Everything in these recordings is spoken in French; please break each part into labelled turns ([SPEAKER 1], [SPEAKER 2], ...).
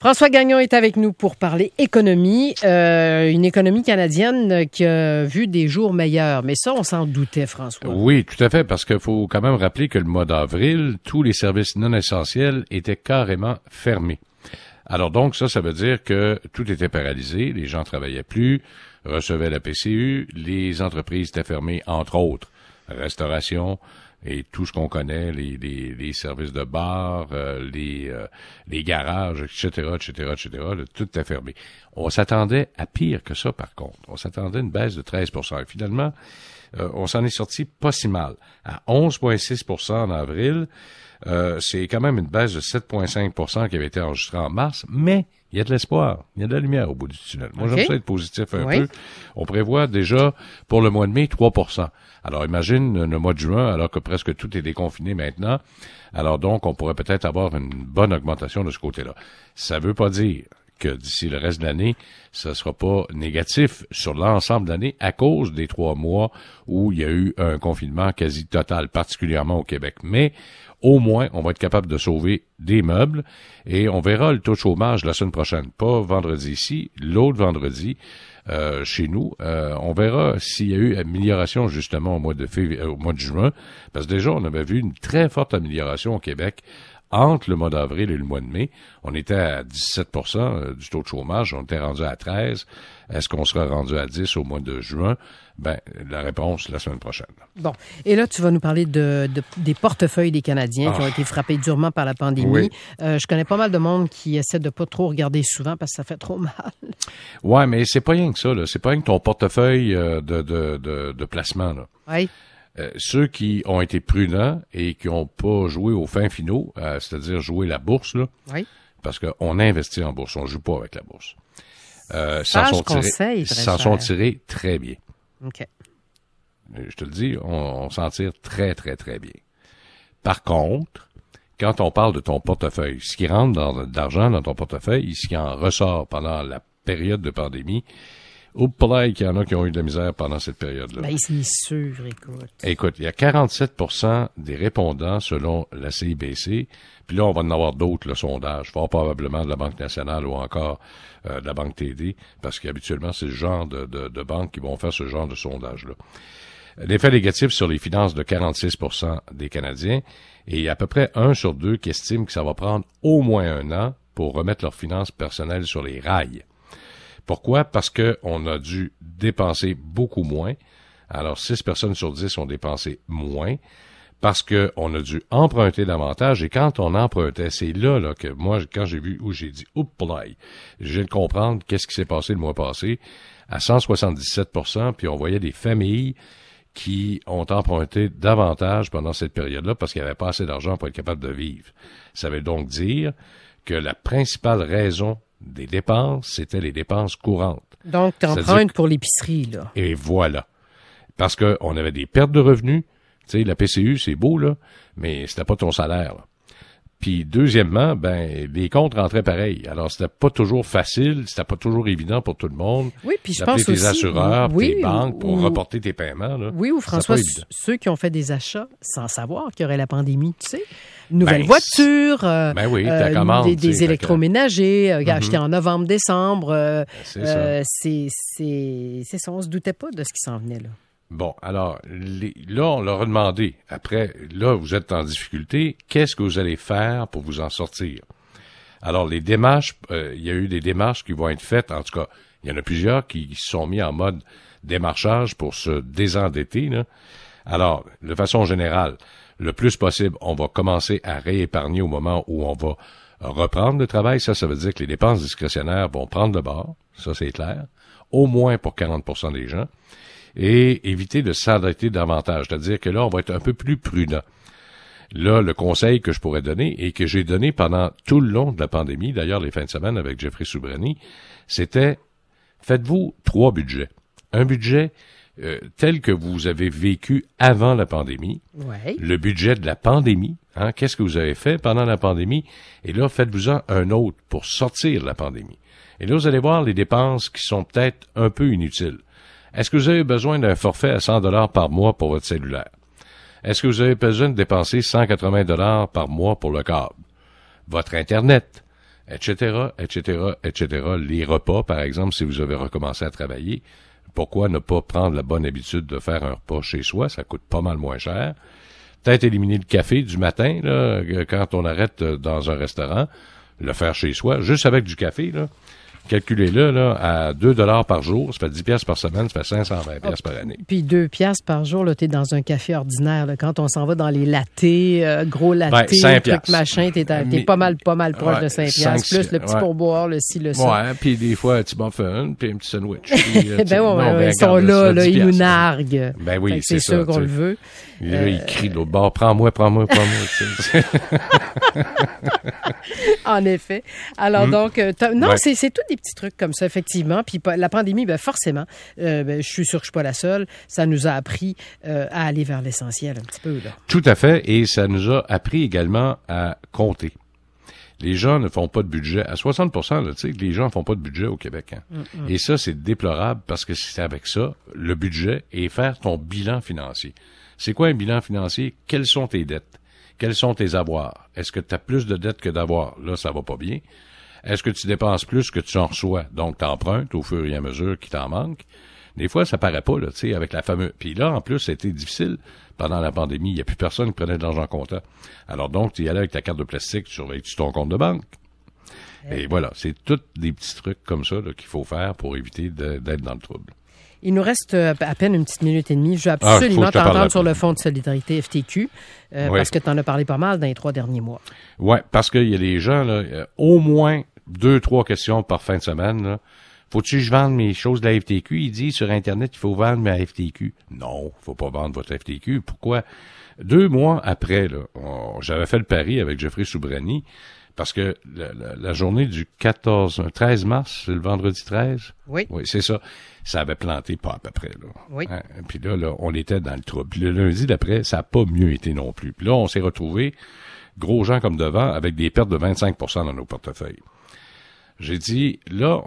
[SPEAKER 1] François Gagnon est avec nous pour parler économie. Une économie canadienne qui a vu des jours meilleurs. Mais ça, on s'en doutait, François.
[SPEAKER 2] Oui, tout à fait, parce qu'il faut quand même rappeler que le mois d'avril, tous les services non essentiels étaient carrément fermés. Alors donc, ça veut dire que tout était paralysé, les gens travaillaient plus, recevaient la PCU, les entreprises étaient fermées, entre autres, restauration, et tout ce qu'on connaît, les services de bar, les garages, etc., là, tout est fermé. On s'attendait à pire que ça, par contre. On s'attendait à une baisse de 13%. Et finalement, on s'en est sorti pas si mal. À 11,6% en avril, c'est quand même une baisse de 7,5% qui avait été enregistrée en mars, mais il y a de l'espoir, il y a de la lumière au bout du tunnel. Moi, j'aime ça être positif un peu. On prévoit déjà pour le mois de mai 3%. Alors, imagine le mois de juin, alors que presque tout est déconfiné maintenant. Alors donc, on pourrait peut-être avoir une bonne augmentation de ce côté-là. Ça veut pas dire que d'ici le reste de l'année, ça sera pas négatif sur l'ensemble de l'année à cause des 3 mois où il y a eu un confinement quasi total, particulièrement au Québec. Mais au moins, on va être capable de sauver des meubles et on verra le taux de chômage la semaine prochaine. Pas vendredi ici, l'autre vendredi chez nous. On verra s'il y a eu amélioration justement au mois de juin, parce que déjà, on avait vu une très forte amélioration au Québec entre le mois d'avril et le mois de mai. On était à 17% du taux de chômage, on était rendu à 13%. Est-ce qu'on sera rendu à 10% au mois de juin? Ben, la réponse la semaine prochaine. Bon.
[SPEAKER 1] Et là, tu vas nous parler des portefeuilles des Canadiens qui ont été frappés durement par la pandémie. Oui. Je connais pas mal de monde qui essaie de pas trop regarder souvent parce que ça fait trop mal.
[SPEAKER 2] Ouais, mais c'est pas rien que ça, là. C'est pas rien que ton portefeuille de placement, là.
[SPEAKER 1] Oui.
[SPEAKER 2] Ceux qui ont été prudents et qui n'ont pas joué aux fins finaux, c'est-à-dire jouer la bourse, là, parce qu'on investit en bourse, on ne joue pas avec la bourse. S'en sont tirés très bien.
[SPEAKER 1] OK.
[SPEAKER 2] Je te le dis, on s'en tire très, très, très bien. Par contre, quand on parle de ton portefeuille, ce qui rentre d'argent dans ton portefeuille, ce qui en ressort pendant la période de pandémie, peut-être qu'il y en a qui ont eu de la misère pendant cette période-là.
[SPEAKER 1] Ben, c'est sûr, écoute.
[SPEAKER 2] Écoute, il y a 47% des répondants selon la CIBC, puis là, on va en avoir d'autres, le sondage, fort probablement de la Banque nationale ou encore de la Banque TD, parce qu'habituellement, c'est le genre de banques qui vont faire ce genre de sondage-là. L'effet négatif sur les finances de 46% des Canadiens, et il y a à peu près 1 sur 2 qui estiment que ça va prendre au moins 1 an pour remettre leurs finances personnelles sur les rails. Pourquoi? Parce que on a dû dépenser beaucoup moins. Alors, 6 personnes sur 10 ont dépensé moins parce que on a dû emprunter davantage. Et quand on empruntait, c'est là que moi, quand j'ai vu où j'ai dit « Oups, je viens de comprendre qu'est-ce qui s'est passé le mois passé » à 177%, puis on voyait des familles qui ont emprunté davantage pendant cette période-là parce qu'il n'y avait pas assez d'argent pour être capable de vivre. Ça veut donc dire que la principale raison des dépenses, c'était les dépenses courantes.
[SPEAKER 1] Donc, tu empruntes pour l'épicerie, là.
[SPEAKER 2] Et voilà. Parce qu'on avait des pertes de revenus. Tu sais, la PCU, c'est beau, là, mais c'était pas ton salaire, là. Puis, deuxièmement, ben, les comptes rentraient pareil. Alors, c'était pas toujours facile, c'était pas toujours évident pour tout le monde.
[SPEAKER 1] Oui, puis je pense aussi...
[SPEAKER 2] tes assureurs, tes banques pour reporter tes paiements, là.
[SPEAKER 1] Oui, ou François, ceux qui ont fait des achats sans savoir qu'il y aurait la pandémie, tu sais. Nouvelles voitures, des électroménagers, achetés en novembre, décembre. C'est ça, on se doutait pas de ce qui s'en venait, là.
[SPEAKER 2] Bon, alors, là, on leur a demandé, après, là, vous êtes en difficulté, qu'est-ce que vous allez faire pour vous en sortir? Alors, les démarches, il y a eu des démarches qui vont être faites, en tout cas, il y en a plusieurs qui se sont mis en mode démarchage pour se désendetter, là. Alors, de façon générale, le plus possible, on va commencer à réépargner au moment où on va reprendre le travail. Ça veut dire que les dépenses discrétionnaires vont prendre le bord, ça c'est clair, au moins pour 40% des gens. Et éviter de s'endetter davantage. C'est-à-dire que là, on va être un peu plus prudent. Là, le conseil que je pourrais donner et que j'ai donné pendant tout le long de la pandémie, d'ailleurs les fins de semaine avec Jeffrey Soubrani, c'était faites-vous 3 budgets. Un budget tel que vous avez vécu avant la pandémie, le budget de la pandémie, qu'est-ce que vous avez fait pendant la pandémie, et là, faites-vous-en un autre pour sortir de la pandémie. Et là, vous allez voir les dépenses qui sont peut-être un peu inutiles. Est-ce que vous avez besoin d'un forfait à 100 $ par mois pour votre cellulaire? Est-ce que vous avez besoin de dépenser 180 $ par mois pour le câble? Votre Internet? etc., etc., etc. Les repas, par exemple, si vous avez recommencé à travailler, pourquoi ne pas prendre la bonne habitude de faire un repas chez soi? Ça coûte pas mal moins cher. Peut-être éliminer le café du matin, là, quand on arrête dans un restaurant, le faire chez soi, juste avec du café, là. Calculez-le là, à 2 $ par jour, ça fait 10 piastres par semaine, ça fait 520 piastres par année.
[SPEAKER 1] Puis 2 piastres par jour, là, t'es dans un café ordinaire. Là. Quand on s'en va dans les lattés, gros lattés, trucs machin, t'es pas mal proche de 5 piastres. Plus le petit pourboire, le ci, le ça.
[SPEAKER 2] Ouais, puis des fois, un petit muffin, puis un petit sandwich. Puis,
[SPEAKER 1] ils sont là, ils nous narguent.
[SPEAKER 2] Ben oui,
[SPEAKER 1] c'est sûr qu'on le veut.
[SPEAKER 2] Là, il crie de l'autre bord, prends-moi.
[SPEAKER 1] En effet. Alors donc, c'est tout des petits trucs comme ça, effectivement. Puis la pandémie, forcément, je suis sûr que je suis pas la seule, ça nous a appris à aller vers l'essentiel un petit peu. Là.
[SPEAKER 2] Tout à fait, et ça nous a appris également à compter. Les gens ne font pas de budget. À 60%, là, tu sais, les gens ne font pas de budget au Québec. Hein. Et ça, c'est déplorable parce que c'est avec ça, le budget, et faire ton bilan financier. C'est quoi un bilan financier? Quelles sont tes dettes? Quels sont tes avoirs? Est-ce que tu as plus de dettes que d'avoirs? Là, ça va pas bien. Est-ce que tu dépenses plus que tu en reçois? Donc, tu empruntes au fur et à mesure qu'il t'en manque. Des fois, ça paraît pas, là, tu sais, avec la fameuse... Puis là, en plus, ça a été difficile pendant la pandémie. Il n'y a plus personne qui prenait de l'argent comptant. Alors donc, tu y allais avec ta carte de plastique, tu surveilles-tu ton compte de banque? Et voilà, c'est tous des petits trucs comme ça là, qu'il faut faire pour éviter d'être dans le trouble.
[SPEAKER 1] Il nous reste à peine une petite minute et demie. Je veux absolument t'entendre sur le Fonds de solidarité FTQ, parce que tu en as parlé pas mal dans les 3 derniers mois. Oui,
[SPEAKER 2] parce qu'il y a des gens, là, au moins 2-3 questions par fin de semaine. Là. Faut-tu que je vende mes choses de la FTQ? Il dit sur Internet qu'il faut vendre ma FTQ. Non, faut pas vendre votre FTQ. Pourquoi? 2 mois après, là, j'avais fait le pari avec Jeffrey Soubrani, parce que la journée du 13 mars, c'est le vendredi 13?
[SPEAKER 1] Oui.
[SPEAKER 2] Oui, c'est ça. Ça avait planté pas à peu près, là.
[SPEAKER 1] Oui.
[SPEAKER 2] Hein? Puis là, on était dans le trouble. Puis le lundi d'après, ça n'a pas mieux été non plus. Puis là, on s'est retrouvés, gros gens comme devant, avec des pertes de 25% dans nos portefeuilles. J'ai dit, là,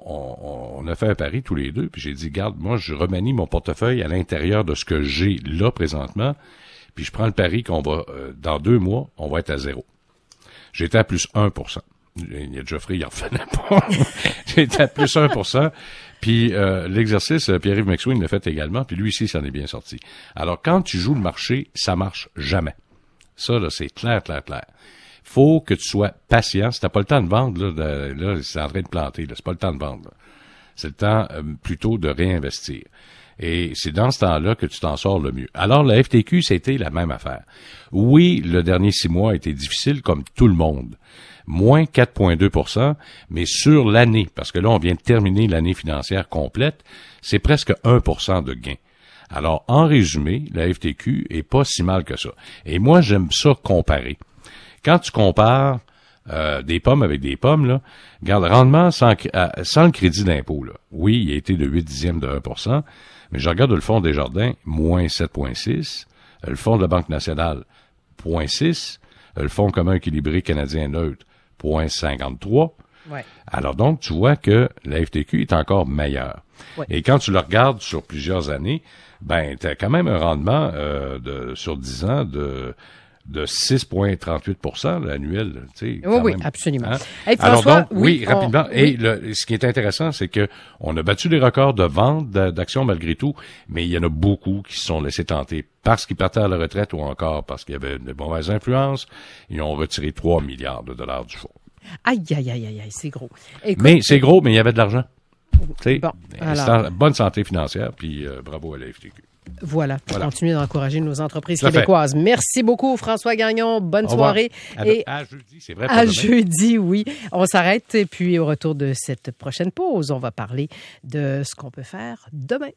[SPEAKER 2] on a fait un pari tous les deux, puis j'ai dit, garde, moi, je remanie mon portefeuille à l'intérieur de ce que j'ai là présentement, puis je prends le pari qu'on va, dans 2 mois, on va être à 0. J'étais à plus 1%. Il y a Geoffrey, il en revenait pas. J'étais à plus 1%. Puis l'exercice, Pierre-Yves McSween l'a fait également, puis lui ici, ça en est bien sorti. Alors, quand tu joues le marché, ça marche jamais. Ça, là, c'est clair. Faut que tu sois patient. Si t'as pas le temps de vendre, là c'est en train de planter. Là, c'est pas le temps de vendre. Là. C'est le temps plutôt de réinvestir. Et c'est dans ce temps-là que tu t'en sors le mieux. Alors, la FTQ, c'était la même affaire. Oui, le dernier 6 mois a été difficile comme tout le monde. Moins 4,2%, mais sur l'année, parce que là, on vient de terminer l'année financière complète, c'est presque 1% de gain. Alors, en résumé, la FTQ est pas si mal que ça. Et moi, j'aime ça comparer. Quand tu compares des pommes avec des pommes, là, regarde, rendement sans le crédit d'impôt, là. Oui, il a été de 0,8 de 1%, mais je regarde le Fonds Desjardins, moins 7,6, le Fonds de la Banque nationale, 0,6, le Fonds commun équilibré canadien neutre, 0,53.
[SPEAKER 1] Ouais.
[SPEAKER 2] Alors donc, tu vois que la FTQ est encore meilleure.
[SPEAKER 1] Ouais.
[SPEAKER 2] Et quand tu le regardes sur plusieurs années, ben, tu as quand même un rendement sur 10 ans de 6,38% l'annuel. Tu sais,
[SPEAKER 1] oui,
[SPEAKER 2] même,
[SPEAKER 1] absolument.
[SPEAKER 2] Hein?
[SPEAKER 1] Hey, François,
[SPEAKER 2] alors donc, oui, rapidement. Et ce qui est intéressant, c'est que on a battu des records de vente d'actions malgré tout, mais il y en a beaucoup qui se sont laissés tenter parce qu'ils partaient à la retraite ou encore parce qu'il y avait de mauvaises influences. Ils ont retiré 3 milliards de dollars du fonds.
[SPEAKER 1] Aïe, c'est gros. Écoute,
[SPEAKER 2] mais c'est gros, mais il y avait de l'argent.
[SPEAKER 1] Bon, alors,
[SPEAKER 2] bonne santé financière, puis bravo à la FTQ.
[SPEAKER 1] Voilà. Continuez d'encourager nos entreprises québécoises. Merci beaucoup, François Gagnon. Bonne soirée.
[SPEAKER 2] À jeudi, c'est vrai.
[SPEAKER 1] À jeudi, oui. On s'arrête et puis au retour de cette prochaine pause, on va parler de ce qu'on peut faire demain.